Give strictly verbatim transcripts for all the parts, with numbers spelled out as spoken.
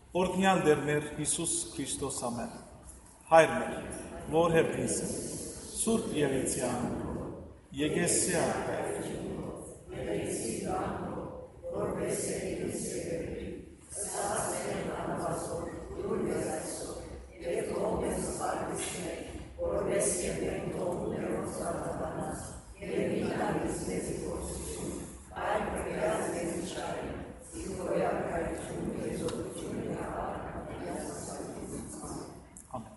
Օրհնյալ դեր մեր Հիսուս Քրիստոս ամեն, Հայր մեր, որ հերկինս է, Սուրբ Եղեցյան, Եգեսիա հայր, Եղեցի գանո, որպես եղին սևերի, սասեր են անվազոր, դուր ես այսօր, և կողմ ես պարվիսներ, որպես եղին տողներով սարդաբանած, և ինանից մեզի գործություն, այլ պրեյազ մեզի չարին, իվ գոյակայություն եզորություն է ապարքապիաս ասալիզիցան։ Ամեն։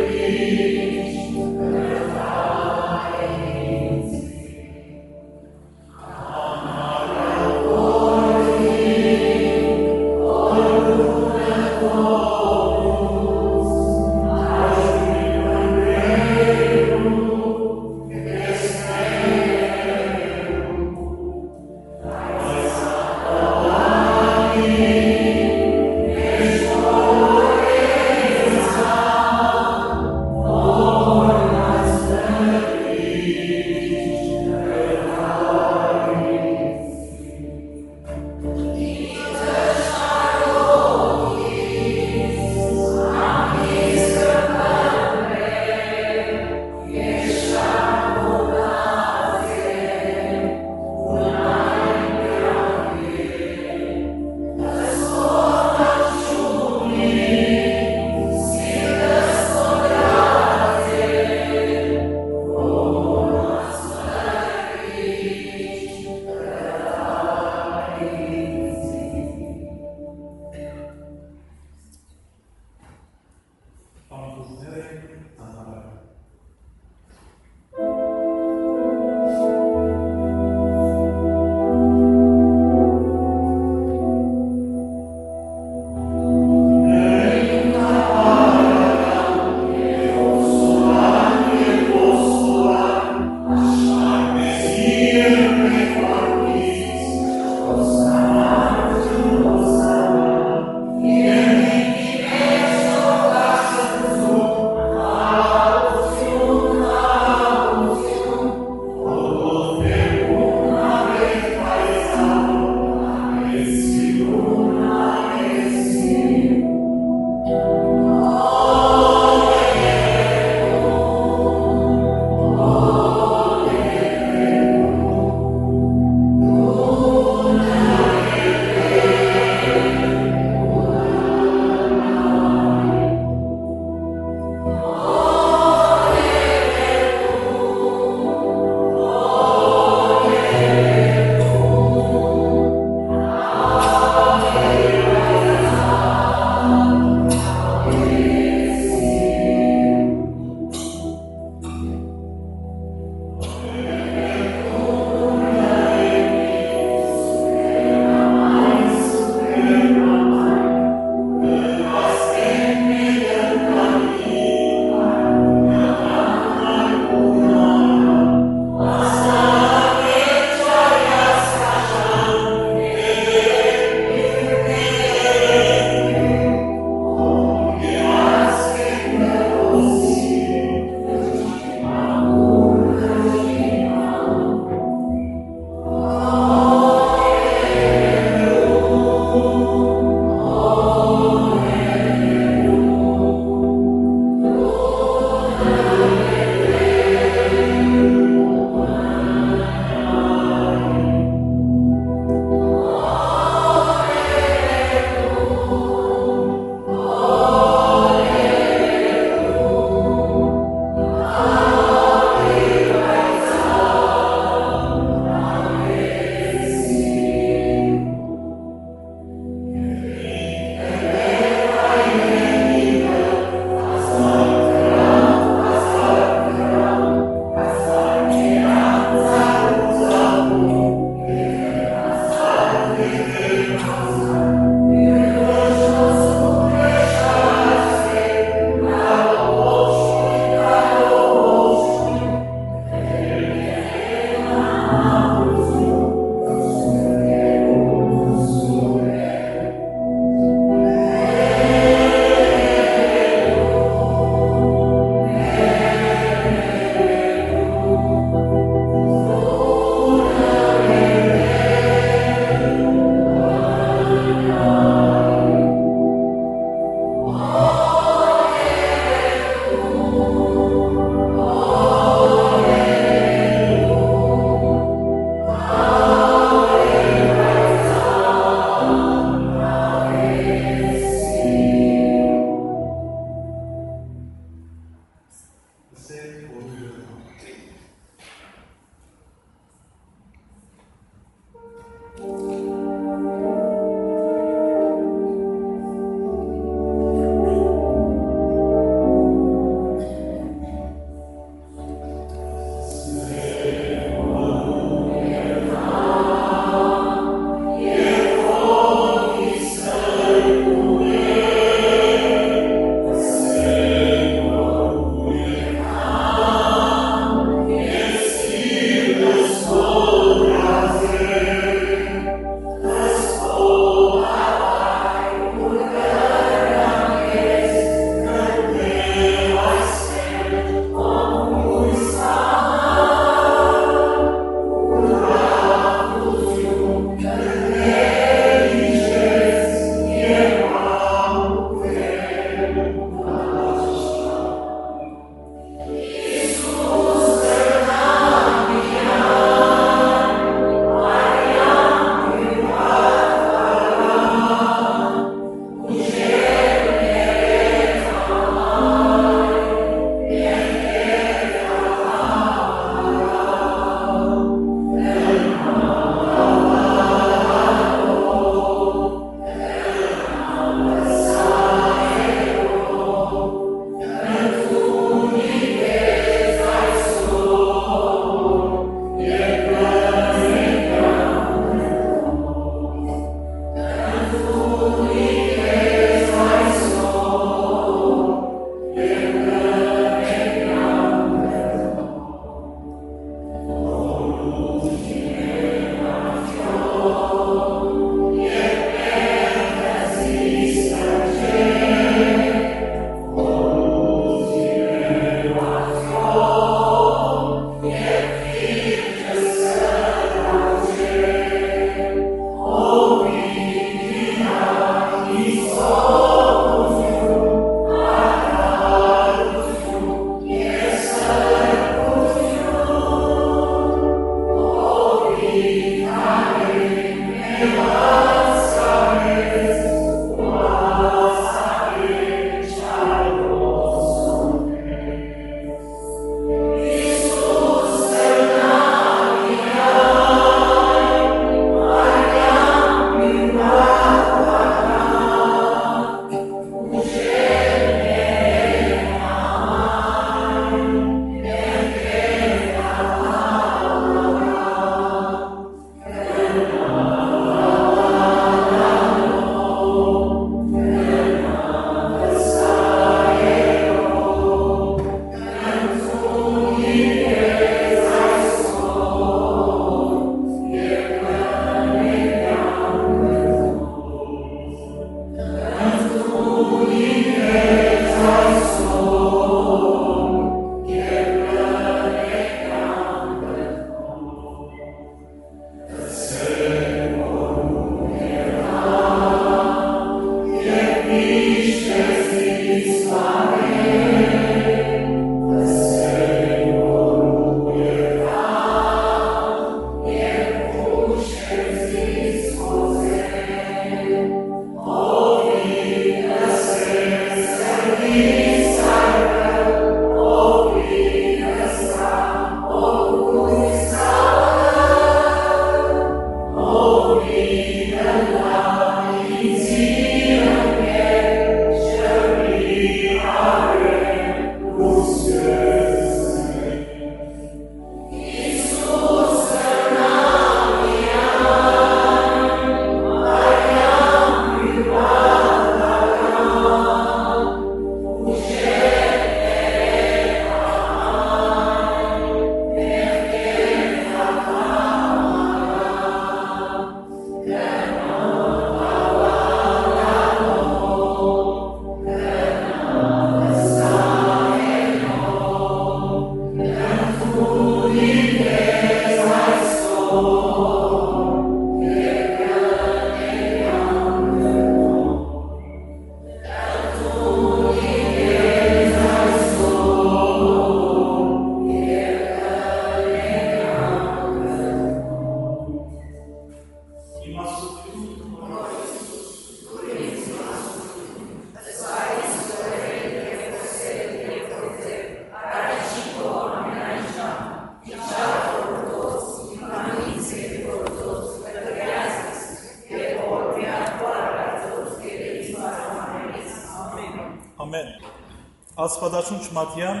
Աստվածաշունչ Մատթեյան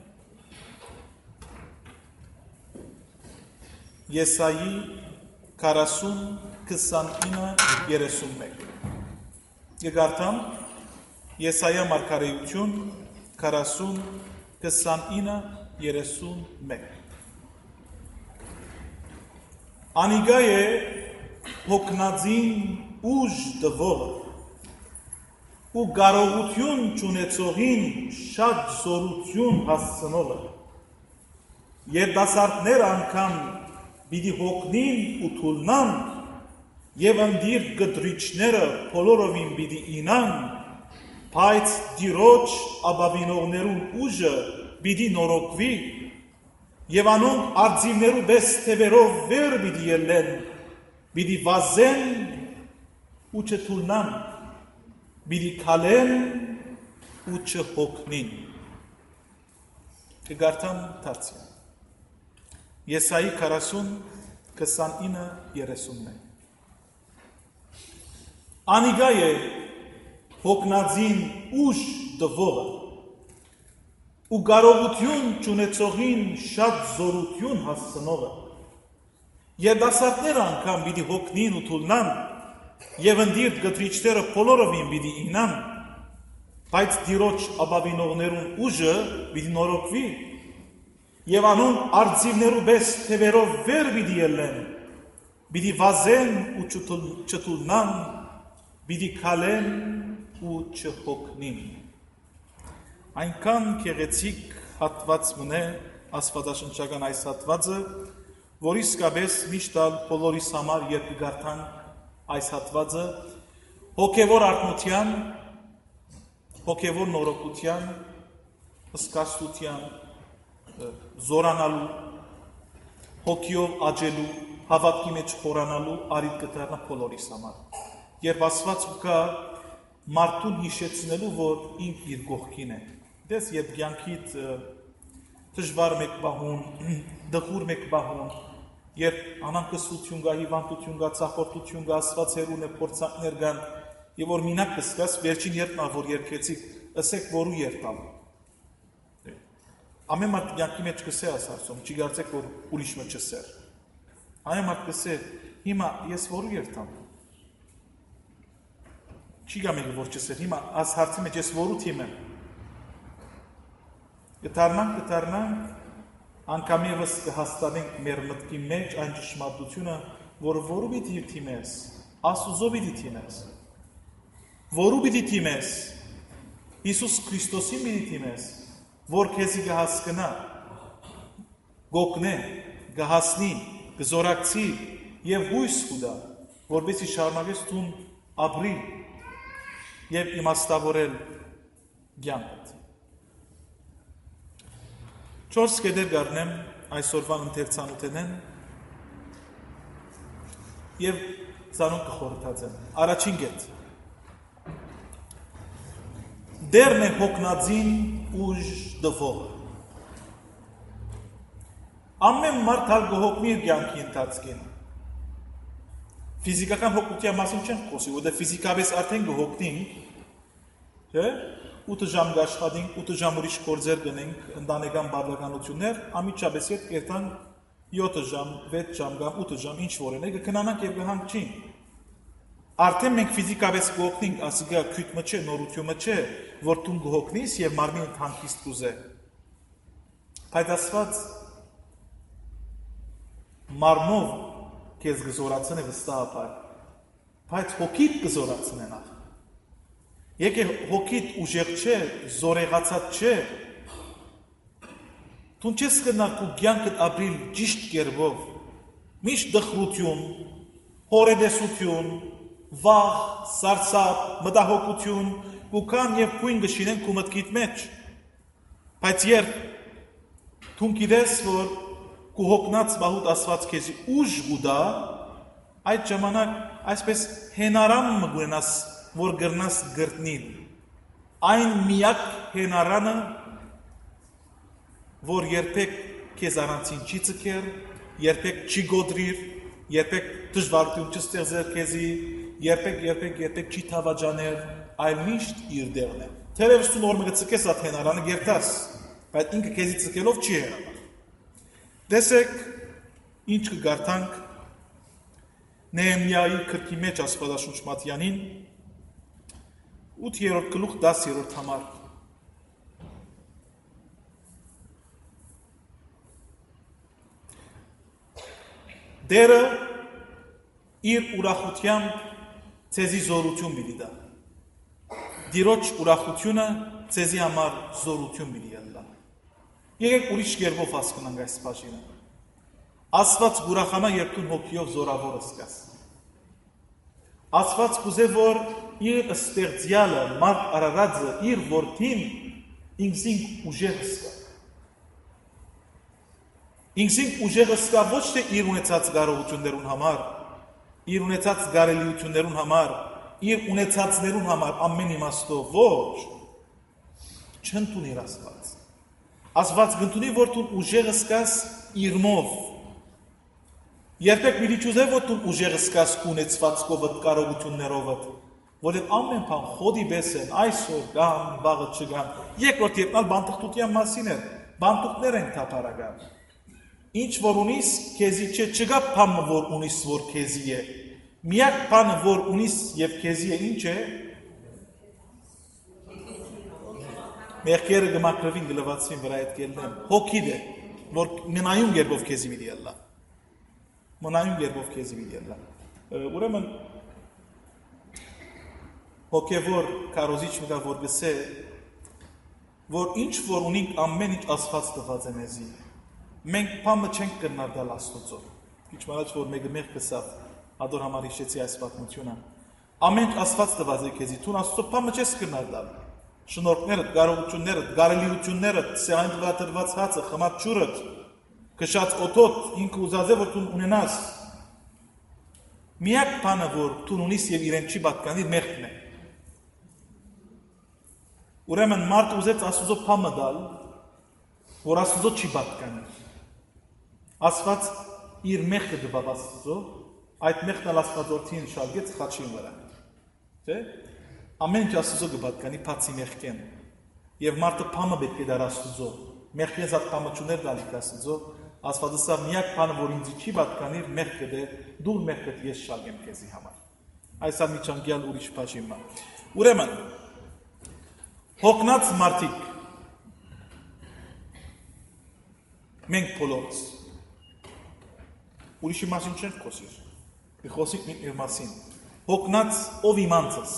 Եսայի քառասուն քսանինը երեսունմեկ Գգարտամ Եսայա մարգարեություն քառասուն քսանինը երեսունմեկ Անիգա է հոգնածին ուժ դվողը ու կարողություն չունեցողին շատ զորություն հասցնողը երիտասարդներ անգամ պիտի հոգնին ու թուլնան եւ ընդիր գդրիչները բոլորովին պիտի ինան բայց դիրոջ ապավինողներուն ուժը պիտի նորոգվի եւ անոնք արձիվներու պես թևերով վեր պիտի ելեն պիտի վազեն ու չթուլնան պիտի քալեն ու չհոգնին կգարտամ դարձյալ Եսայի քառասուն քսանինը երեսունմեկ Անիգա է հոգնածին ուժ դվողը ու կարողություն չունեցողին շատ զորություն հասցնողը երիտասարդներ անգամ պիտի հոգնին ու թուլնան եւ ընդիր գդրիչները բոլորովին պիտի ինան բայց դիրոջ ապավինողներուն ուժը պիտի նորոգվի եւ անոնք արձիվներու պես թևերով վեր պիտի ելեն պիտի վազեն ու չթուլնան պիտի քալեն ու չհոգնին Այնքան գեղեցիկ հատված մնե աստվածաշնչական այս հատվածը, որ իսկապես միշտ բոլորիս համար երբ կգարտան այս հատվածը, հոգևոր արթնության, հոգևոր նորոգության, հսկաստության, զորանալու, հոգիով աճելու, հավատքի մեջ խորանալու արիտ կդառնա բոլորիս համար։ Երբ ասված կա մարդուն հիշեցնելու, որ ինք իր կողքին է։ Դες երբ կյանքիդ դժվար մեկ բահուն, դխուր մեկ բահուն, երբ անհանգստություն կա, հիվանդություն կա, ցախորտություն կա, Աստված հեռուն է, փորձանքներ կան, եւ որ մինակ կսկաս, վերջին երբն որ երկեցիք, ասեք որու երթալ։ Ամեն մարդ կյանքի մեջ կսե ասացում, չի կարծեք որ ուրիշ մեջ չսեր։ Ամեն մարդ կսե, հիմա ես որու երթամ։ Չի գա մեկը որ չսեր, հիմա աս հարցի մեջ ես որու թիմ եմ։ Կդառնանք, կդառնանք, անգամ ևս կհաստատենք մեր մտքի մեջ այն ճշմարտությունը, որ որու պիտի թիմես, Աստուծո պիտի թիմես, որու պիտի թիմես, Հիսուս Քրիստոսին պիտի թիմես, որ քեզի կհասկնա, գոկնե, կհասնի, կզորակցի եւ հույս կուտա, որպեսզի շարունակես տուն ապրի եւ իմաստավորել կյանքդ։ Չորս կետեր գարնեմ այսօրվան ընթերցանութենեն եւ ցանոն կխորհրդածեմ։ Առաջին կետ։ Դերն է հոգնածին ուժ դվողը։ Ամեն մարդ հալ կհոգնի իր կյանքի ընթացքին։ Ֆիզիկական հոգնության մասին չենք խոսի, որտեղ ֆիզիկապես արդեն կհոգնենք, չէ՞։ ութ ժամ կաշխատենք, ութ ժամ ուրիշ գործեր գնենք, ընտանեկան բարդականություններ, ամիջապես հետ կերտանք յոթ ժամ, վեց ժամ կամ ութ ժամ, ինչ որ են, կքնանանք եւ կհանգչին։ Արդեն մենք ֆիզիկապես կհոգնենք, ասիկա քյութը չէ, նորությունը չէ, որ դու կհոգնես եւ մարմինդ հանգիստ կուզե։ Բայց Աստված մարմով քեզ կզորացնի վստահաբար, բայց հոգիդ կզորացնի նախ։ Եկե հոգիդ ուժեղ չէ, զորեղացած չէ, դու չես կնա քո կյանքդ ապրիլ ճիշտ կերպով, միշտ դխրություն, հորեդեսություն, վախ, սարսափ, մտահոգություն, կուքան եւ քույն գշինեն քո մտքիդ մեջ։ Բայց երբ դու գիտես, որ քո հոգնած բահուտ Աստված քեզի ուժ գուտա, այդ ժամանակ այսպես հենարան մգունաս որ գրնաս գրտնին, այն միակ հենարանը, որ երբեք կեզ առանցին չի ծկեր, երբեք չի գոդրիր, երբեք դժվարություն չստեղծեր քեզի, երբեք, երբեք, երբեք չի թավաջաներ, այլ միշտ իր դեղն է, Թերևս դու նոր մը ցկես աթենարանը գերտաս, բայց ինքը քեզի ցկելով չի հեռանա։ Տեսեք ինչ կգարտանք Նեհեմիայի քրքի մեջ Աստվածաշունչ Մատյանին ութերորդ գլուխ դասերորդ համար։ Դերը իր ուրախությամբ ցեզի զորություն պիտի տա։ Դիրոջ ուրախությունը ցեզի համար զորություն պիտի ելնա։ Եկեք ուրիշ կերպով հասկանանք այս բաժինը։ Աստված ուրախանա, երբ դու հոգիով զորավոր ես։ Աստված կուզե, որ իր ստեղծյալը, մարդ արարածը, իր որդին ինքսին ուժեղ սկա։ Ինքսին ուժեղ սկա ոչ թե իր ունեցած կարողություններուն համար, իր ունեցած կարելիություններուն համար, իր ունեցածներուն համար ամեն իմաստով ոչ, չընդունի Աստված։ Աստված կընդունի, որ դու ուժեղ սկաս իրմով։ Երբեք մի չուզե, որ դու ուժեղ սկաս ունեցվածքով, կարողություններով, որովհետև ամեն բան խոդի պես են, այսօր կան, վաղը չկան։ Երկրորդ ետնալ բանտղտության մասին է, բանտուկներ են թափարական։ Ինչ որ ունիս, քեզի չէ, չկա բանը, որ ունիս, որ քեզի է։ Միակ բանը, որ ունիս եւ քեզի է, ինչ է։ Մեղքերը գմակրվին գլվացվին վրա այդ կելնեմ։ Հոգին է, որ մնայուն գերբով քեզի մի դիալլա։ Մնայուն գերբով քեզի մի դիալլա։ Ուրեմն հոգևոր կարոզիչ մի դա որ գսե, որ ինչ որ ունենք ամեն ինչ Աստված տված է մեզի։ Մենք բամը չենք կրնար դալ Աստծո։ Ինչ մարաջ որ մեկը մեղ կսավ, ադոր համար հիշեցի այս պատմությունը։ Ամեն Աստված տված է քեզի, դու Աստծո բամը չես կրնար դալ։ Շնորհքները, կարողությունները, գարելիությունները, սեղանի վրա տրված հացը, խմած ջուրը, քշած օդոտ, ինքը ուզած է որ դու ունենաս։ Միակ բանը որ դու ունիս եւ իրեն չի պատկանի մեղքն է։ Ուրեմն մարդ ուզեց Աստծո բամը դալ, որ Աստծո չի պատկանի։ Աստված իր մեղքը դպավ Աստծո, այդ մեղքն Աստված որդին շալգեց խաչին վրա։ Չէ՞։ Ամեն ինչ Աստծո կպատկանի բացի մեղքեն։ Եվ մարդը բամը պետք է դար Աստծո։ Մեղքից այդ բամը չուներ դալիք Աստծո, Աստվածը սա միակ բանը, որ ինձ չի պատկանի, մեղքը դե դու մեղքը ես շալգեմ քեզի համար։ Այս ամիջանգյալ ուրիշ բաժին մա։ Ուրեմն հոգնած մարդիկ մենք բոլորս ուրիշի մասին չենք խոսիր, մի խոսիկ մեր մասին, հոգնած ով իմանցս,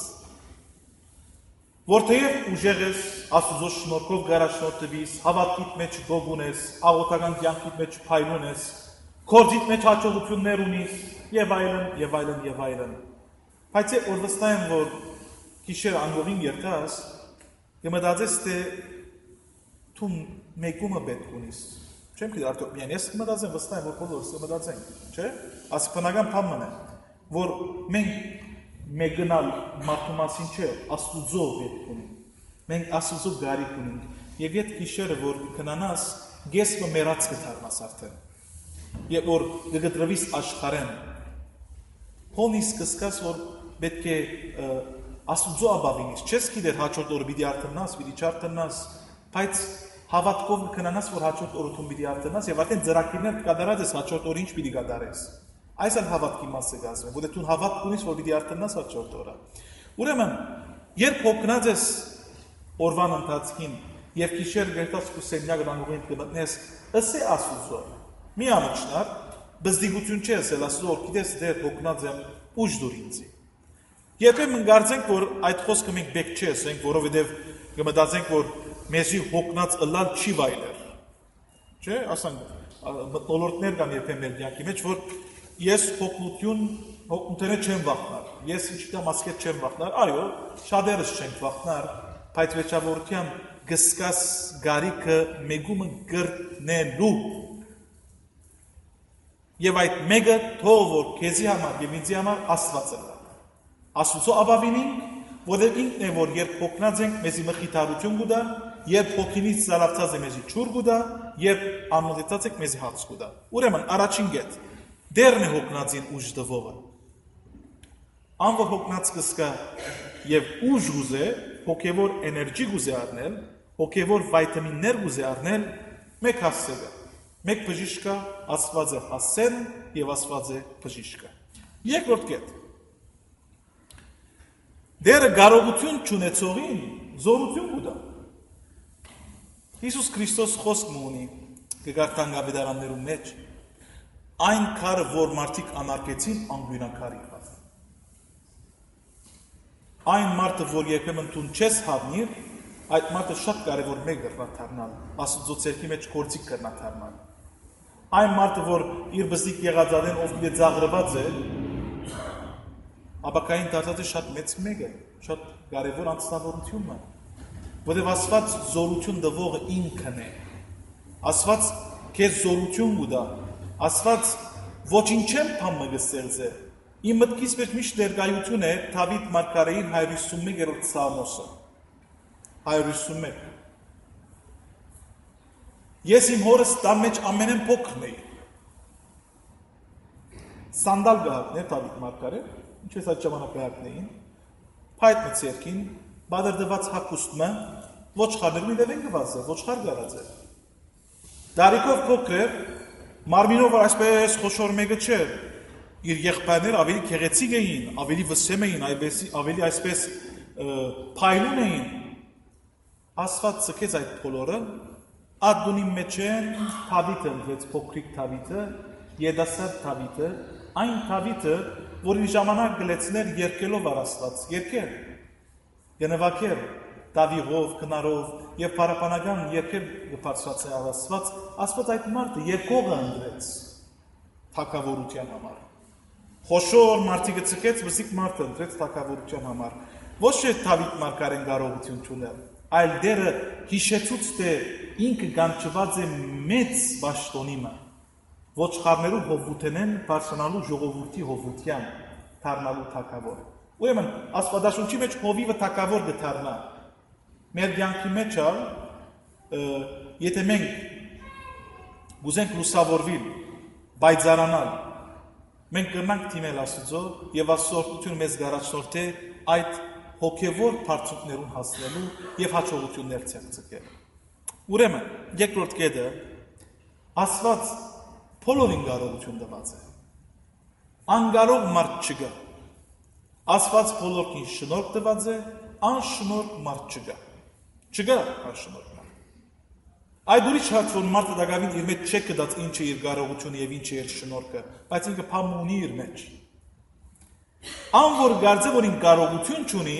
որթեև ուժեղ ես, Աստուծո շնորհքով գարաշնորհտվիս, հավատքիդ մեջ գող ունես, աղոթական կյանքիդ մեջ փայլուն ես, քորձիդ մեջ հաջողություններ ունիս, եւ այլն, եւ այլն, եւ այլն։ Բայց որ վստահ եմ, որ գիշեր անգողին երթաս, կմտածես, թե դու մեկումը պետք ունիս։ Չեմ գիտի արդյոք միայն ես կմտածեմ, վստահ եմ, որ բոլորս կմտածենք, չէ՞։ Ասպանական բանն է, որ մենք մեկնալ մարդու մասին չէ, Աստուծո պետք ունենք։ Մենք Աստուծո գարիք ունենք։ Եվ եթե գիշերը որ կնանաս, գեսը մեռած կդառնաս արդեն։ Եվ որ կգտրվիս աշխարհեն։ Հոնիս կսկաս որ պետք է Աստուծո աբավինից, չես գիտեր հաջորդ օրը պիտի արթնաս, պիտի չարթնաս, բայց հավատքով կնանաս, որ հաջորդ օրը պիտի արթնաս եւ արդեն ծրագիրներ կկատարած ես հաջորդ օրը ինչ պիտի կատարես։ Այս էլ հավատքի մասը գազում, որտեղ դու հավատք ունես, որ պիտի արթնաս հաջորդ օրը։ Ուրեմն, երբ հոգնած ես օրվան ընթացքին եւ գիշեր գերտաս ու սենյակը դանգողին կմտնես, ըսե Աստուծո։ Մի ամոչնար, բզդիգություն չի ասել, Աստուծո, գիտես դեր հոգնած եմ, ուժ դուր ինձ։ Երբեմն կարծենք, որ այդ խոսքը մենք բեք չի ասենք, որովհետեւ կմտածենք, որ մեզի հոգնած ըլլալ չի վայելեր։ Չէ՞, ասենք, մտնոլորտներ կան երբեմն մեր կյանքի մեջ, որ ես հոգնություն, հոգնութենը չեմ վախնար, ես ինչ-որ մասկետ չեմ վախնար, այո, շատերս չենք վախնար, բայց վերջավորության գսկաս գարիքը մեգումը գրնելու։ Եվ այդ մեկը թող որ քեզի համար եւ ինձի համար Աստված է։ Աստուծո աբավինին, որովհետև ինքն է որ երբ հոգնած ենք, մեզի մխիթարություն կուտա, երբ հոգինից զարավծած է մեզի ջուր կուտա, երբ անմոտեցած եք մեզի հաց կուտա։ Ուրեմն առաջին գետ դերն է հոգնածին ուժ տվողը։ Ան որ հոգնած կսկա եւ ուժ ուզե, հոգևոր էներգի գուզե առնել, հոգևոր վիտամիններ գուզե առնել, մեկ հասցեգա, մեկ բժիշկա, Աստված է հասցեն և Աստված է բժիշկը։ Երկրորդ կետ։ Դերը կարողություն չունեցողին զորություն կուտա։ Հիսուս Քրիստոս խոսք ունի, կգարտան գավիդարաններում մեջ, այն քարը, որ մարդիկ անարգեցին, անգույնակար եղավ։ Այն մարդը, որ երբեմն տուն չես հավնիր, այդ մարդը շատ կարևոր մեկ կրնա դառնալ, Աստծո ցերկի մեջ գործիք կրնա դառնալ։ Այն մարդը, որ իր բզիկ եղածադեն ով գիտե ծաղրված է, ապակային դարձած է շատ մեծ մեկ է, շատ կարևոր անձնավորություն է, որտեղ Աստված զորություն տվողը ինքն է։ Աստված քեզ զորություն կուտա, Աստված ոչինչ չեմ փամը կստեղծե։ Իմ մտքից մեջ միշտ ներկայություն է Դավիթ մարգարեին հարյուր հիսունմեկերորդ Սաղմոսը։ հարյուր հիսունմեկ։ Ես իմ հորս տան մեջ ամենեն փոքրն էի։ Սանդալ գահակներ Դավիթ մարգարեն, ինչպես այդ ժամանակահատներին, փայտ մցերքին, բادرդված հակուստը, ոչխարներում իդևեն գված է, ոչխար գարած է։ Դարիքով փոքր, մարմինով այսպես խոշոր մեկը չէ։ Իր եղբայրները ավելի գեղեցիկ էին, ավելի վսեմ էին, ավելի այսպես փայլուն էին։ Աստված ցկեց այդ բոլորը, ադունի մեջ են Դավիթը, դες փոքրիկ Դավիթը, երիտասարդ Դավիթը, այն Դավիթը, որ իր ժամանակ գլեցներ երկելով առ Աստված, երկեր, գնվակեր, Դավիթով, գնարով եւ պարապանական երկեր բարձրացել առ Աստված, Աստված այդ մարդը երկողը ընտրեց թակավորության համար։ Խոշոր մարդիկը ցկեց, բզիկ մարդը ընտրեց թակավորության համար։ Ոչ թե Դավիթ մարգարեն կարողություն չուներ, այլ դերը հիշեցուց թե ինքը գանչված է մեծ պաշտոնիմը, ոչխարներու հովուտենեն բարձրանալու ժողովրդի հովության, դառնալու թակավոր։ Ուրեմն Աստվածաշունչի մեջ հովիվը թակավոր կդառնա։ Մեր կյանքի մեջ ալ, եթե մենք գուզենք լուսավորվիլ, բայցարանալ, մենք կրնանք դիմել Աստծո եւ Աստծո մեզ գարաչնորթե այդ հոգեվոր բարձունքներուն հասնելու եւ հաջողություններ ցեղծել։ Ուրեմն երկրորդ կետը Աստված բոլորին կարողություն տված է։ Անկարող մարդ չկա։ Աստված բոլորին շնորհ տված է, անշնորհ մարդ չկա։ Չկա անշնորհ մարդ։ Այդ ուրիշ հարց որ մարդը դակավին իր մեջ չէ կդած ինչ է իր կարողությունը եւ ինչ է իր շնորհքը, բայց ինքը փամ ունի իր մեջ։ Ան որ գարձե որ ին կարողություն չունի,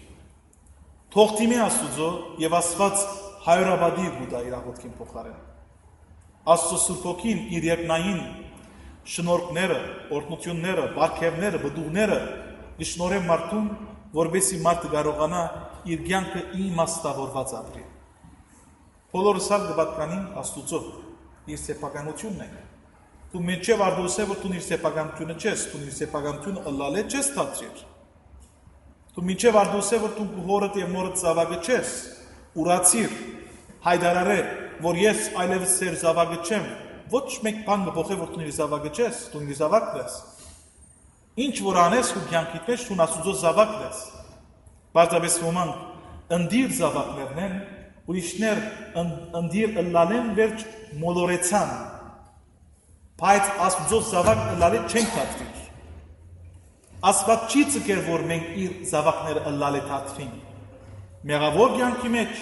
թող դիմի Աստծո եւ Աստված հայրաբադի գուտա իր աղոթքին փոխարեն։ Աստծո Սուրբ Հոգին իր երկնային շնորհքները, օրհնությունները, բարգեւները, բդուղները գշնորհե մարդուն, որբեսի մարդը կարողանա իր կյանքը իմաստավորված ապրի։ Բոլորս հալ գբատկանին Աստուծո, իր սեփականությունն է։ Դու մեջև արդոսե, որ դու իր սեփականությունը չես, դու իր սեփականությունը ըլլալե չես թատրիր։ Դու մեջև արդոսե, որ դու հորդ եւ մորդ զավակը չես, ուրացիր, հայդարարե, որ ես այլևս սեր զավակը չեմ, ոչ մեկ բան կփոխե, որ դու իր զավակը չես, դու իր զավակն ես։ Ինչ որ անես ու կյանքիդ մեջ դու Աստուծո զավակն ես։ Բարձրապես ոմանք ընդիր զավակներն են, ուրիշներ ընդիր ըլլալեն վերջ մոլորեցան, բայց Աստուծո զավակ ըլլալե չենք թատրիր։ Աստված չի ցկեր, որ մենք իր զավակները ըլլալե թատրին։ Մեղավոր կյանքի մեջ,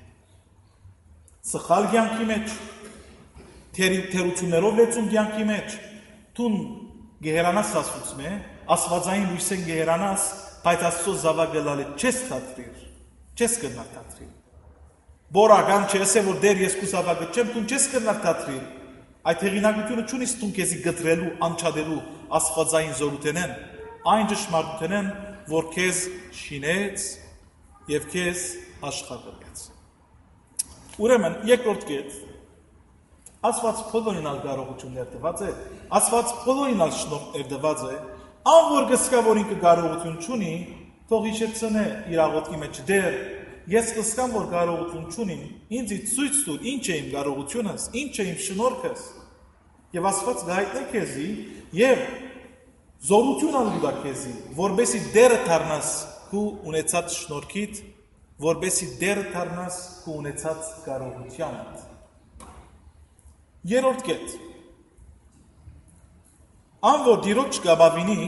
սխալ կյանքի մեջ, թերություններով լեցուն կյանքի մեջ, տուն գեհերանաս Աստծո մե, Աստվածային լույսեն գեհերանաս, բայց Աստծո զավակ ըլլալե չես թատրիր, չես կնա թատրիր։ Բորական չես է, որ դեր ես քու զավակը չեմ, տուն չես կնա թատրիր։ Այդ հեղինակությունը չունիս տուն քեզի գտրելու, անչադելու Աստվածային զորութենեն, այն ճշմարտութենեն, որ քեզ շինեց եւ քեզ աշխարհագրեց։ Ուրեմն երկրորդ կետ Աստված բոլորին ալ կարողություններ տված է, Աստված բոլորին ալ շնորհներ տված է, ան որ գսկա որ ինքը կարողություն չունի, թող հիշեցնե իր աղոթքի մեջ դեր ես կսկամ որ կարողություն չունիմ, ինձ ցույց տուր ինչ է իմ կարողությունս, ինչ է իմ շնորհքս։ Եվ Աստված գայտնի քեզի եւ զորություն ալուդա քեզի, որբեսի դերը դառնաս քու ունեցած շնորհքիդ որբեսի դեր դառնաս քո ունեցած կարողությամբ։ Երրորդ կետ։ Ան որ դիրոջ գաբավինի,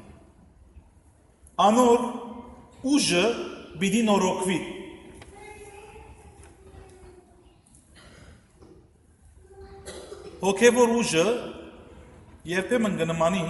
անոր ուժը պիտի նորոգվի։ Հոգևոր ուժը երբեմն կնմանի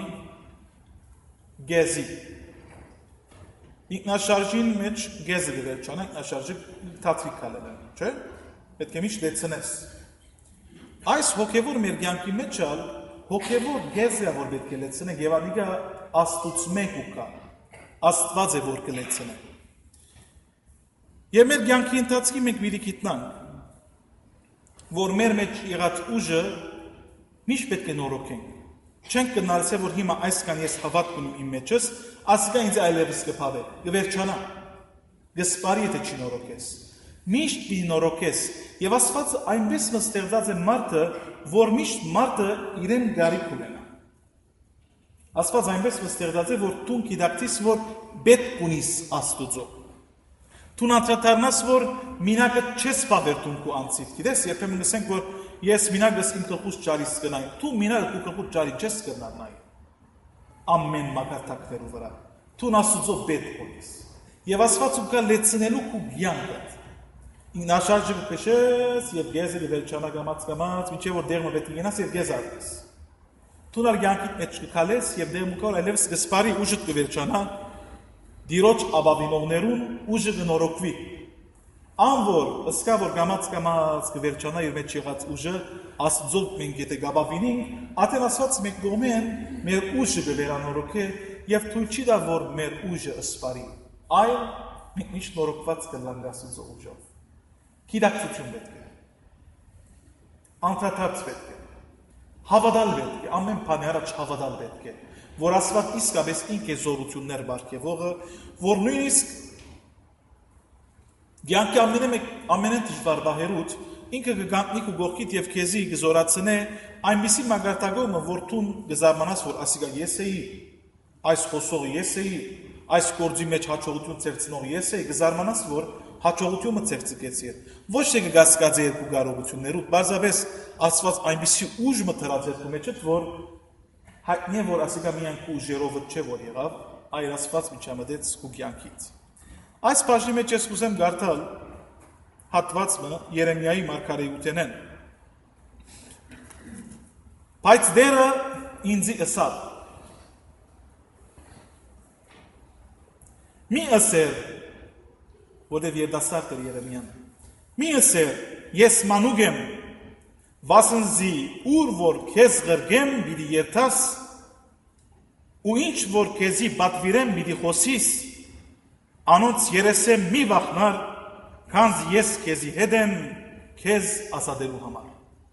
գեզի։ Ինքնաշարժին մեջ գեզը գվերջանա, ինքնաշարժը թաթվի կալել են, չէ՞, պետք է միշտ լեցնես։ Այս հոգևոր մեր կյանքի մեջ ալ, հոգևոր գեզը որ պետք է լեցնենք, եւ անիկա աստուծո մեկ ու կա, աստված է որ կլեցնենք։ Եվ մեր կյանքի ընթացքի մենք պիտի գիտնանք, որ մեր մեջ եղած ուժը միշտ պետք է նորոգենք։ Չենք կնարսե, որ հիմա այսքան ես հավատ կունիմ իմ մեջս, ասիկա ինձ այլևս կփավե, կվերջանա, կսպարի, եթե չի նորոգես։ Միշտ պիտի նորոգես, եւ Աստված այնպես մստեղծած է մարդը, որ միշտ մարդը իրեն գարիք ունենա։ Աստված այնպես մստեղծած է, որ դու գիտակցես, որ պետք ունիս Աստուծո։ Դու անդրադառնաս, որ մինակը չես փավեր դու քո անցիդ, գիտես, երբեմն ասենք, որ ես մինագս իմ կլխուց ճարից կնայեմ, դու մինագը քո կլխուց ճարի չես կնար նայ։ Ամեն մակարդակներու վրա։ Դու Աստուծո պետք ունես։ Եվ Աստված ու կա լեցնելու քո կյանքը։ Ինքնաշարժը կփշես եւ գեզը վերջանա գամած գամած, ինչեւ որ դերմը պետք է գնաս եւ գեզ արտես։ Դու նար կյանքիդ մեջ կքալես եւ դերմը կար այլևս կսպարի ուժը կվերջանա։ Դիրոջ աբավինողներուն ուժը կնորոգվի։ Ան որ ըսկա որ գամած գամած կվերջանա իր մեջ եղած ուժը Աստծո մենք եթե գաբավինենք, ատեն ասված մենք գոմեն մեր ուժը կվերանորոգե եւ թույլ չի դա որ մեր ուժը ըսպարի, այլ մենք միշտ նորոգված կլանք Աստծո ուժով։ Գիտակցություն պետք է։ Անդրադարձ պետք է։ Հավատալ պետք է, ամեն բանի առաջ հավատալ պետք է, որ Աստված իսկապես ինք է զորություններ բարգեւողը, որ նույնիսկ Գյանքի ամենեն դժվար բահերուտ, ինքը կգանտնի քու գողքիդ եւ քեզի կզորացնե այնպիսի մագարտագոմը, որ դու կզարմանաս, որ ասիկա ես էի, այս խոսողը ես էի, այս գործի մեջ հաջողություն ծերծնող ես էի, կզարմանաս, որ հաջողությունը ծերծկեց իր։ Ոչ թե կգասկածի երկու կարողություններուդ, բարձրապես Աստված այնպիսի ուժ մտրած երկու մեջը, որ հայտնի է, որ ասիկա միայն քու ուժերովը չէ որ եղավ, այլ Աստված միջամտեց քու կյանքից։ Այս բաժնի մեջ ես կուզեմ գարթալ հատվածը Երեմիայի մարգարեութենեն։ Բայց դերը ինձի ըսավ. Մի ըսեր, որտև երդասարդ էր Երեմիան, մի ըսեր, ես մանուկ եմ, վասնզի ուր որ քեզ գրգեմ պիտի երթաս, ու ինչ որ քեզի պատվիրեմ պիտի խոսիս, անոնց երեսեմ մի վախնար, քանզ ես քեզի հետ եմ, քեզ ազատելու համար։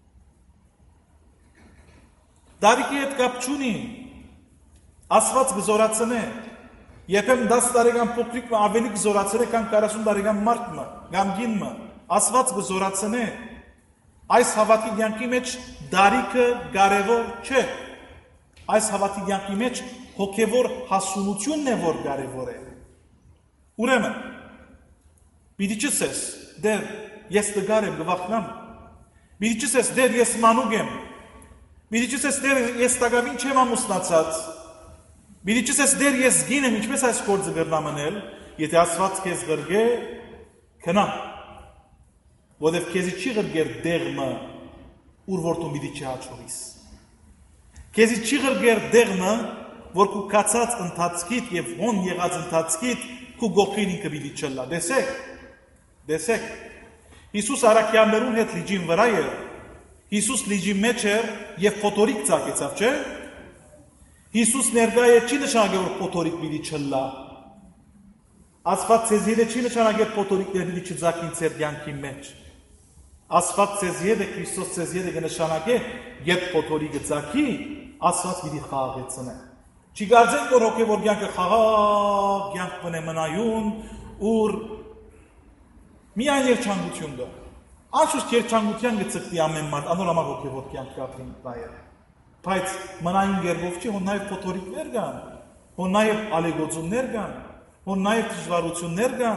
Դարիքի հետ կապ չունի, Աստված կզորացնե, երբեմն դաս տարեկան փոքրիկը ավելի կզորացնե, քան քառասուն տարեկան մարդը, կամ կինը, Աստված կզորացնե։ Այս հավատի կյանքի մեջ դարիքը կարևոր չէ։ Այս հավատի կյանքի մեջ հոգևոր հասունությունն է, որ կարևոր է։ Ուրեմն, պիտի չսես, դեր ես տգար եմ գվախնամ, պիտի չսես, դեր ես մանուկ եմ, պիտի չսես, դեր ես տագավին չեմ ամուսնացած, պիտի չսես, դեր ես գին եմ, ինչպես այս գործը գրնամ ընել, եթե Աստված քեզ գրգե, քնա, որև քեզի չի գրգեր դեղմը, ուր որ դու պիտի չհաջողիս։ Քեզի չի գրգեր դեղմը, որ քու կացած ընթացքիդ եւ հոն եղած ընթացքիդ քու գողքին ինքը պիտի չլա։ Դեսեք, դեսեք, Հիսուս առաքյալներուն հետ լիջին վրա էր, Հիսուս լիջի մեջ էր եւ փոթորիկ ծակեցավ, չէ՞։ Հիսուս ներկա է չի նշանակել որ փոթորիկ պիտի չլա։ Աստված ցեզ հետ չի նշանակել փոթորիկներ պիտի չծակին ձեր կյանքի մեջ։ Աստված ցեզ հետ է Քրիստոս ցեզ հետ է կնշանակե, երբ փոթորիկը ծակի, Աստված պիտի խաղաղեցնե։ Չի կարծենք, որ հոգևոր կյանքը խաղաղ կյանք բնե մնայուն, ուր միայն երջանկություն կա։ Անշուշտ երջանկության գծկտի ամեն մարդ, անոր համար հոգևոր կյանք ապրին բայը։ Բայց մնային գերբով չի, հոն նաև փոթորիկներ կան, հոն նաև ալեգոծումներ կան, հոն նաև դժվարություններ կան,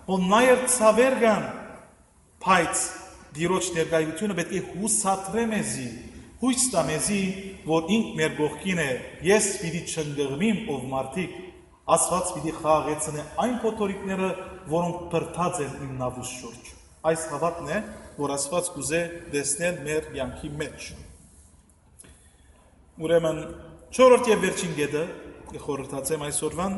Որ նայր ցավեր կան, բայց դիրոջ ներկայությունը պետք է հուսատրե մեզի, հույս տա մեզի, որ ինք մեր կողքին է, ես պիտի չընկղմիմ ով մարդիկ, Աստված պիտի խաղաղեցնե այն փոթորիկները, որոնք բրդած են իմ նավուս շուրջ։ Այս հավատն է, որ Աստված կուզե տեսնել մեր կյանքի մեջ։ Ուրեմն չորրորդ եւ վերջին կետը կխորհրդացեմ այսօրվան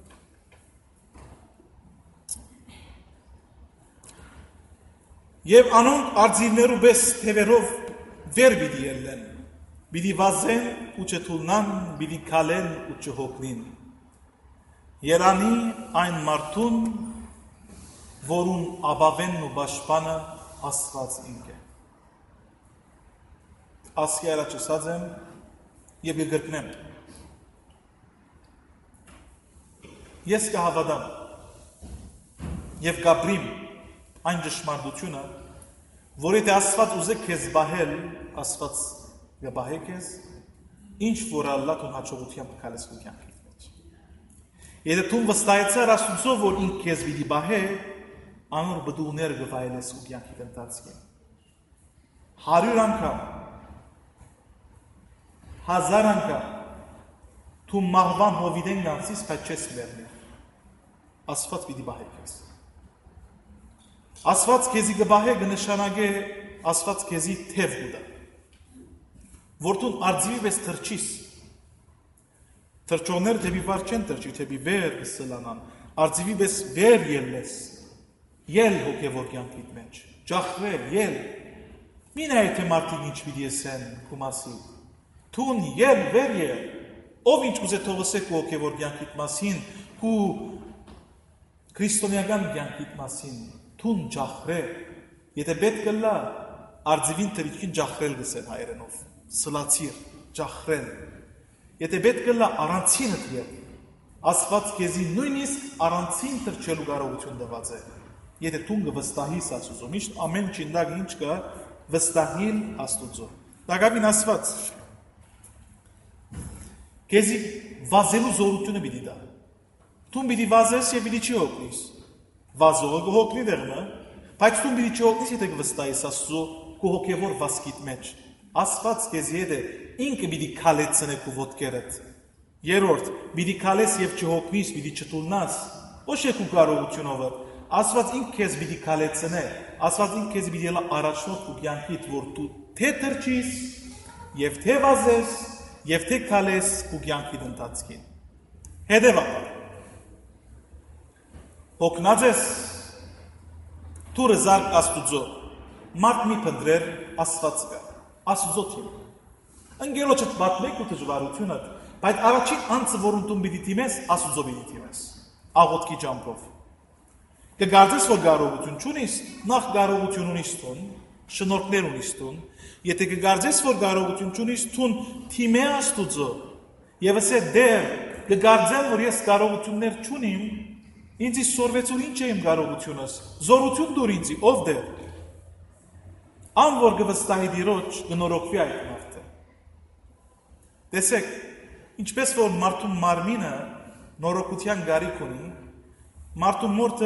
Եվ անոնք արձիվներու պես թևերով վեր պիտի ելնեն, պիտի վազեն ու չթուլնան, պիտի քալեն ու չհոգնին։ Երանի այն մարդուն, որուն աբավենն ու պաշտպանը Աստված ինք է։ Ասկի առաջ ասած եմ եւ կգրկնեմ։ Ես կհավատամ եւ կապրիմ այն ճշմարտությունը, որ եթե Աստված ուզե քեզ բահել, Աստված կբահե քեզ, ինչ որ Ալլահ ու հաջողությամբ կքալես քո կյանքի մեջ։ Եթե դու վստահեցար Աստծո, որ ինք քեզ պիտի բահե, անոր բդուղներ կվայելես քո կյանքի ընթացքում։ հարյուր անգամ, հազար անգամ դու մահվան հովիդեն գանցես, բայց չես վերնի։ Աստված պիտի բահե քեզ։ Աստված քեզի կբահե կնշանակե Աստված քեզի թև կուտա։ Որ դու արձիվի պես թրջիս։ Թրջողները թեպի վար չեն թրջի, թեպի վեր կսլանան։ Արձիվի պես վեր ելնես։ Ել հոգևոր կյանքիդ մեջ։ Ջախվել, ել։ Մի նայ թե մարդիկ ինչ պիտի ասեն քո մասին։ Թուն ել վեր ել։ Ով ինչ կուզե թողոսե քո հոգևոր կյանքիդ մասին, քո քրիստոնեական կյանքիդ մասին։ Թուն ջախրե, եթե պետք կլա, արձիվին թրիքին ջախրել գսեն հայերենով, սլացիր, ջախրել, եթե պետք կլա, առանցինը թրել, Աստված քեզի նույնիսկ առանցին թրջելու կարողություն տված է, եթե թուն կվստահիս Աստուծո, միշտ ամեն չինդակ ինչ կա, վստահիլ Աստուծո, դակավին Աստված, քեզի վազելու զորությունը պիտի տա, թուն պիտի վազես և պիտի չի հոգնիս, վազողը կհոգնի դեղնը, բայց դու պիտի չհոգնիս, եթե կվստահես Աստծո քո հոգևոր վազքիդ մեջ։ Աստված քեզի հետ է, ինքը պիտի քալեցնե քո ոտքերդ։ Երրորդ, պիտի քալես եւ չհոգնիս, պիտի չտուլնաս։ Ոչ է քո կարողությունով։ Աստված ինքը քեզ պիտի քալեցնե, Աստված ինքը քեզ պիտի ելա առաջնորդ քո կյանքիդ, որ դու թե թրջիս, եւ թե վազես, եւ թե քալես քո կյանքիդ ընթացքին։ Հետևաբար Հոգնած ես, թուրը զարկ Աստուծո, մարդ մի պնդրեր Աստված կա, Աստուծո թիմ։ Ընգելոչըտ բատմեք ու տժվարությունըտ, բայց առաջին անձը, որուն տուն բիդի թիմես, Աստուծո բիդի թիմես, աղոտքի ճամպով։ Կգարձես, որ կարողություն չունիս, նախ կարողություն ունիս տուն, շնորհքներ ունիս տուն, եթե կգարձես, որ կարողություն չունիս, տուն թիմե Աստուծո, եւ ասե դեր, կգարձեմ, որ ես կարողություններ չունիմ, ինձի սորվեցուր ինչ է իմ կարողությունս, զորություն դուր ինձի, ով դեր։ Ան որ կվստահի դիրոջ, կնորոգվի այդ մարդը։ Տեսեք, ինչպես որ մարդուն մարմինը նորոգության գարիք ունի, մարդուն մորտը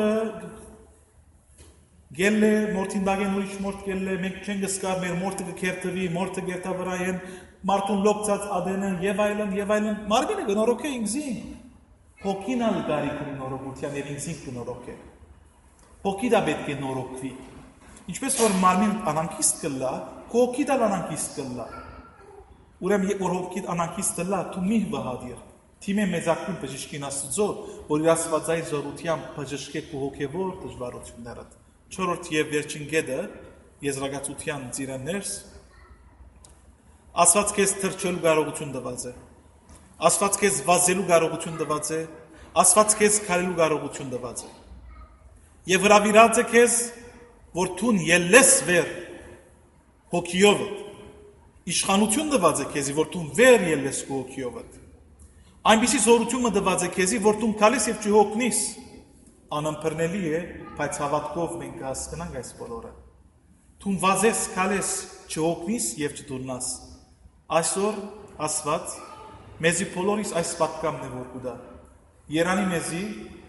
գել է, մորտին բագեն ուրիշ մորտ գել է, մենք չեն գսկար, մեր մորտը կերտվի, մորտը գերտավրա են, մարդուն լոկցած ադենը և այլն, և այլն, մարմինը կնորոգե ինձին։ Հոգին ալ գարիք ունի նորոգության և ինձին կնորոգ է։ Հոգի դա պետք է նորոգվի։ Ինչպես որ մարմին անանքիստ կլա, քո հոգիդ ալ անանքիստ կլա։ Ուրեմն որ հոգիդ անանքիստ կլա, դու մի վհադիր։ Թիմե մեծակույն բժշկին Աստծո, որ իր աստվածային զորությամբ բժշկե քո հոգևոր դժվարություններդ։ Չորրորդ եւ վերջին կետը եզրակացության ծիրաններս Աստված քեզ թրջելու կարողություն տված է։ Աստված քեզ վազելու կարողություն տված է, Աստված քեզ քալելու կարողություն տված է։ Եվ հրավիրած է քեզ, որ դու ելես վեր հոգիով, իշխանություն տված է քեզի, որ դու վեր ելես քո հոգիով։ Այնպիսի զորությունը տված է քեզի, որ դու քալես եւ չհոգնիս։ Անըմբռնելի է, բայց հավատքով մենք հասկանանք այս բոլորը։ Դու վազես, քալես, չհոգնիս եւ չդուրնաս։ Այսօր Աստված մեզի բոլորիս այս պատկամն է որ կուտա։ Երանի մեզի,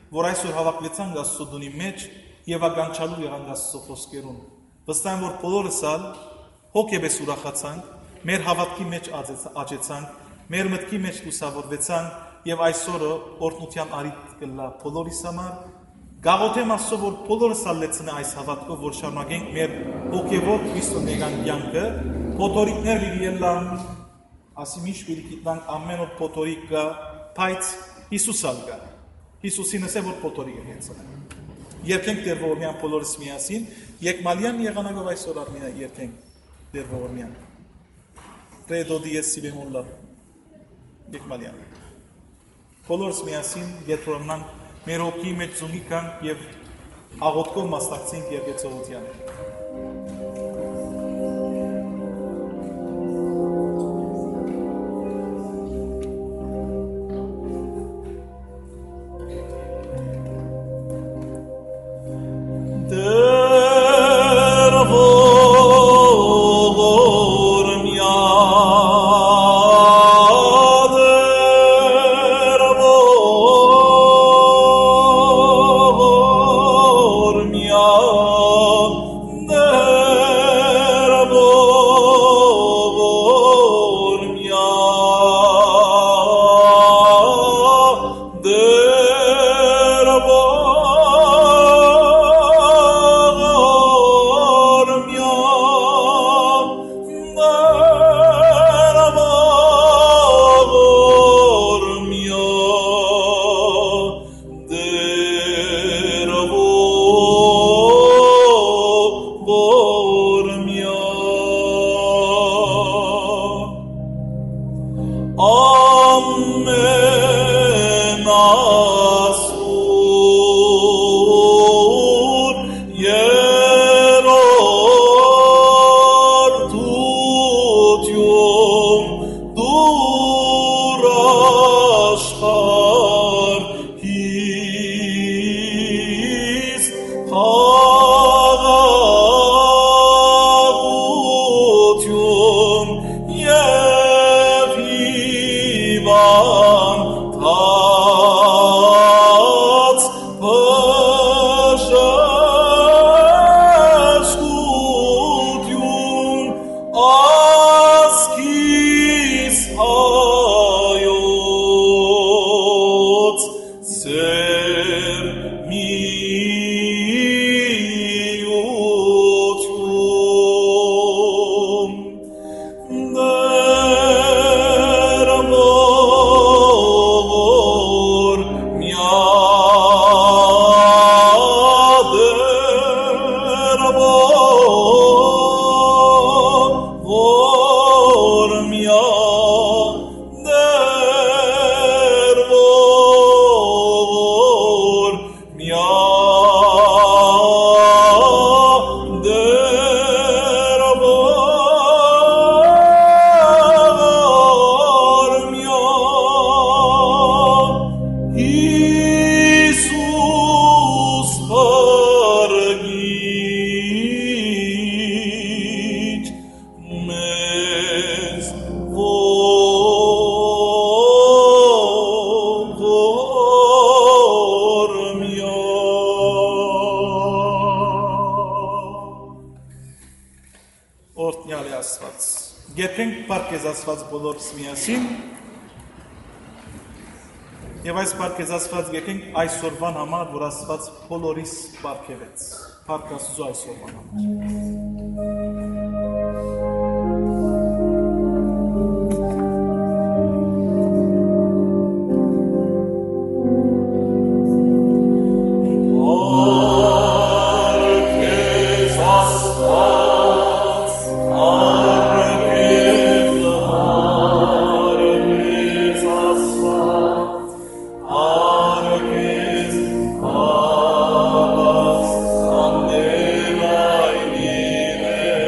որ այսօր հավաքվեցանք Աստծո դունի մեջ եւ ականջալու եղանք Աստծո խոսքերուն։ Վստահ եմ, որ բոլորս ալ հոգեբես ուրախացանք, մեր հավատքի մեջ աճեցանք, մեր մտքի մեջ լուսավորվեցանք եւ այսօրը օրհնության արիթ կլա բոլորիս համար։ Գաղութեմ Աստծո, որ բոլորս ալ լեցնե այս հավատքով, որ շարունակենք մեր հոգեվոր քրիստոնեական կյանքը, փոթորիկներ լիլան, ասի միշտ պիտի գիտնանք ամեն օր փոթորիկ կա, բայց Հիսուս ալ կա։ Հիսուսին ասե, որ փոթորիկը հենց։ Երկենք Տեր Ողորմյան բոլորս միասին, Եկմալյան եղանակով այսօր արմինա երկենք Տեր Ողորմյան։ Credo dies si bemol la. Եկմալյան։ Բոլորս միասին եթրոմանք մեր հոգի մեջ զունգի կանք և աղոտքով մասնակցենք երկեցողության։ Աստված բոլորս միասին եւ այս պարգեզ Աստված եկենք այսօրվան համար, որ Աստված բոլորիս պարգևեց։ Փառք Աստծո այսօրվան համար։ Amen.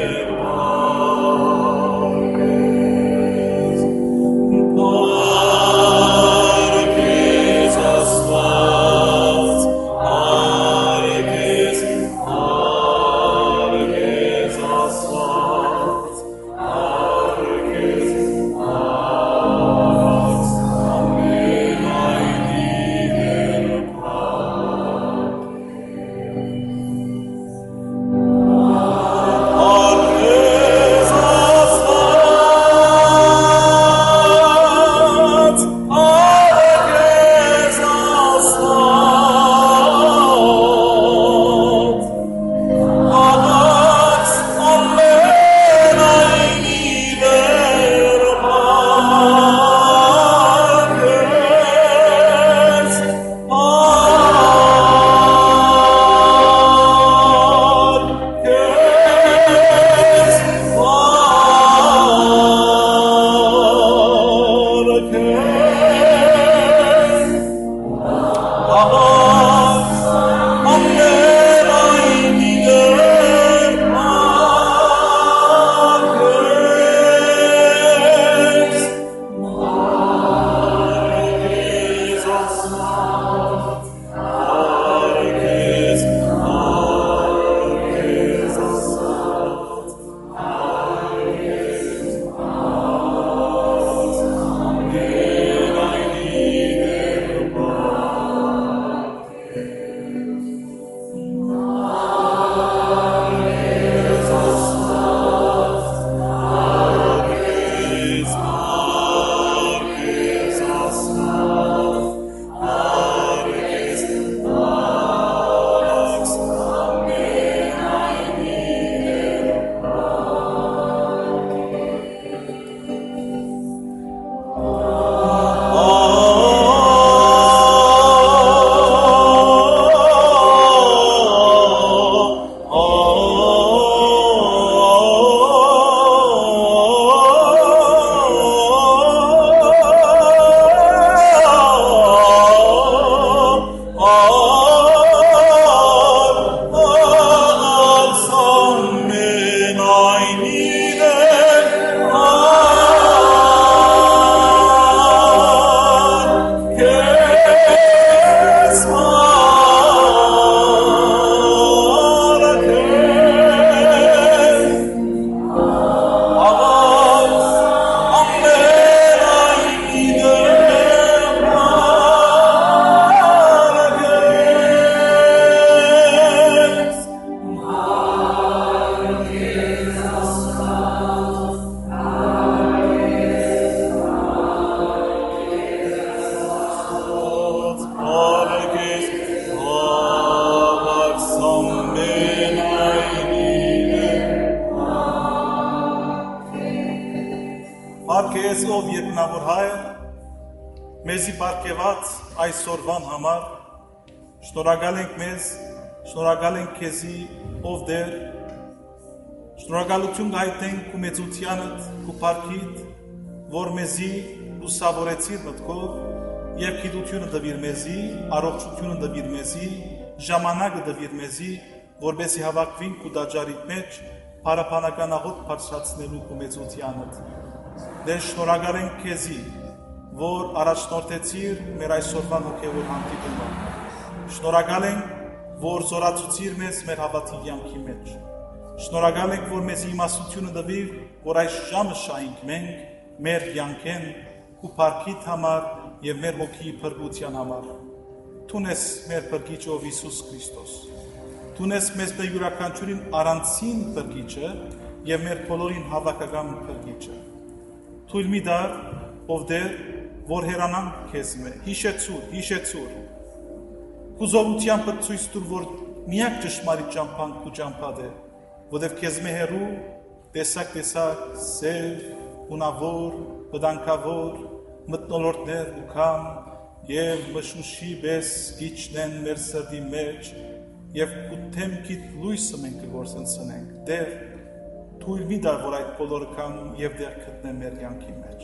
մեզի բարգեված այսօրվան համար, շնորհակալ ենք մեզ, շնորհակալ ենք քեզի, ով Տեր, շնորհակալություն գայտնենք քո մեծությանդ, քո փառքիդ, որ մեզի լուսավորեցիր մտքով եւ գիտությունը դվիր մեզի, առողջությունը դվիր մեզի, ժամանակը դվիր մեզի, որբեսի հավաքվին քո դաջարիդ մեջ, փառաբանական աղոթ բարձրացնելու քո մեծությանդ։ Դեր շնորհակալ ենք քեզի, որ առաջնորդեցիր մեր այսօրվան հոգևոր հանդիպումը։ Շնորհակալ ենք, որ զորացուցիր մեզ մեր հավատի կյանքի մեջ։ Շնորհակալ ենք, որ մեզ իմաստությունը տվիր, որ այս ժամը շահենք մենք մեր կյանքեն ու փառքիդ համար եւ մեր հոգի փրկության համար։ Տունես մեր փրկիչով Հիսուս Քրիստոս։ Տունես մեզ մեր յուրաքանչյուրին առանցին փրկիչը եւ մեր բոլորին հավաքական փրկիչը։ Թույլ մի դար, ով Տեր, որ հերանանք քեզ մե, հիշեցուր, հիշեցուր։ Կուզովությամբ ցույց տուր, որ միակ ճշմարիտ ճամփան քո ճամփադ է, որովհետև քեզ մե հերու տեսակ տեսակ սև, ունավոր, վտանգավոր, մթնոլորտներ ու կամ եւ մշուշի պես գիչնեն մեր սրտի մեջ եւ քո թեմքիդ լույսը մենք կգործընծնենք։ Տեր, թույլ մի տար, որ այդ բոլորը կամ եւ դեր գտնեն մեր կյանքի մեջ։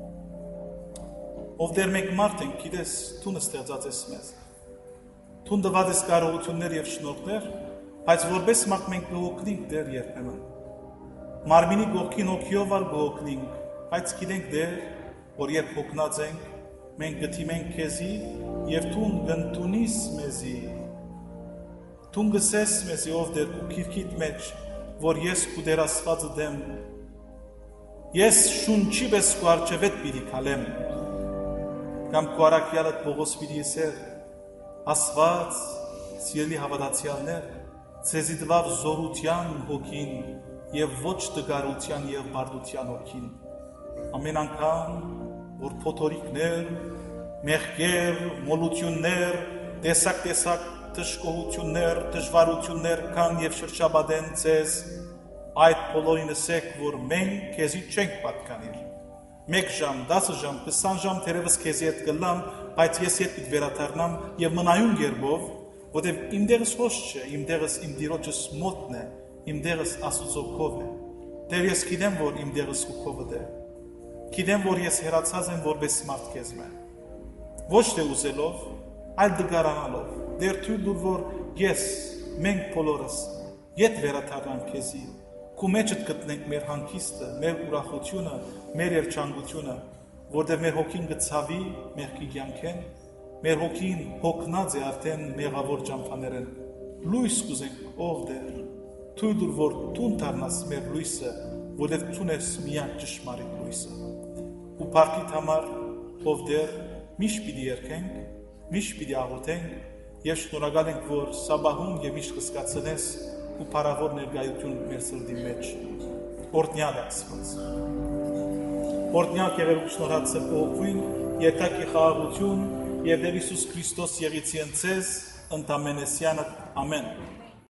Ով Տեր մենք մարդ ենք, գիտես, Տունը ստեղծած ես մեզ։ Տուն տված ես կարողություններ եւ շնորհքներ, բայց որպես մարդ մենք կհոգնենք Տեր երբեմն։ Մարմինի գողքին հոգիով ալ կհոգնենք, բայց գիտենք Տեր, որ երբ հոգնած ենք, մենք գտիմենք քեզի եւ Տուն կընդունիս մեզի։ Տուն գսես մեզի, ով Տեր, քո քիրքիդ մեջ, որ ես քո Տեր Աստվածը դեմ։ Ես շունչի պես քո արջևետ պիտի քալեմ։ Կամ քո արաքյալդ Պողոս պիտի եսեր, Աստված, սիրելի հավատացյալներ, ցեզի տվավ զորության հոգին եւ ոչ տգարության եւ բարդության հոգին։ Ամեն անգամ, որ փոթորիկներ, մեղքեր, մոլություններ, տեսակ-տեսակ դժգոհություններ, դժվարություններ կան եւ շրջապատեն ցեզ, այդ բոլորին ասեք, որ մենք քեզի չենք պատկանիր։ Մեկ ժամ, դասը ժամ, քսան ժամ թերևս քեզի հետ կլամ, բայց ես հետ պիտի վերադառնամ եւ մնայուն գերբով, որտեղ իմ դերս ոչ չէ, իմ դերս իմ Տիրոջս մոտն է, իմ դերս Աստծո քով է։ Տեր, ես գիտեմ, որ իմ դերս քո քովդ է։ Գիտեմ, որ ես հերացած եմ որպես մարդ քեզ մե։ Ոչ թե ուզելով, այլ դգարանալով։ Դեր թույլ տուր, որ ես, մենք բոլորս ետ վերադառնանք քեզի։ Քո մեջդ գտնենք մեր հանգիստը, մեր ուրախությունը, մեր երջանկությունը, որտեղ մեր հոգին գցավի մեղքի կյանքեն, մեր հոգին հոգնած է արդեն մեղավոր ճամփաներեն։ Լույս կուզենք, ով Տեր, թույլ տուր, որ Տուն դառնաս մեր լույսը, որտեղ ցունես միակ ճշմարիտ լույսը։ Ու փառքիդ համար, ով Տեր, միշտ պիտի երգենք, միշտ պիտի աղոթենք եւ շնորհակալ ենք, որ սաբահում եւ միշտ կսկացնես ու փառավոր ներկայություն մեր սրտի մեջ։ Օրհնյալ Աստված։ Օրհնյալ Քեզ շնորհացել ողջույն, երկակի խաղաղություն եւ Տեր Հիսուս Քրիստոս եղիցի ընծես ընդամենեսյանը ամեն։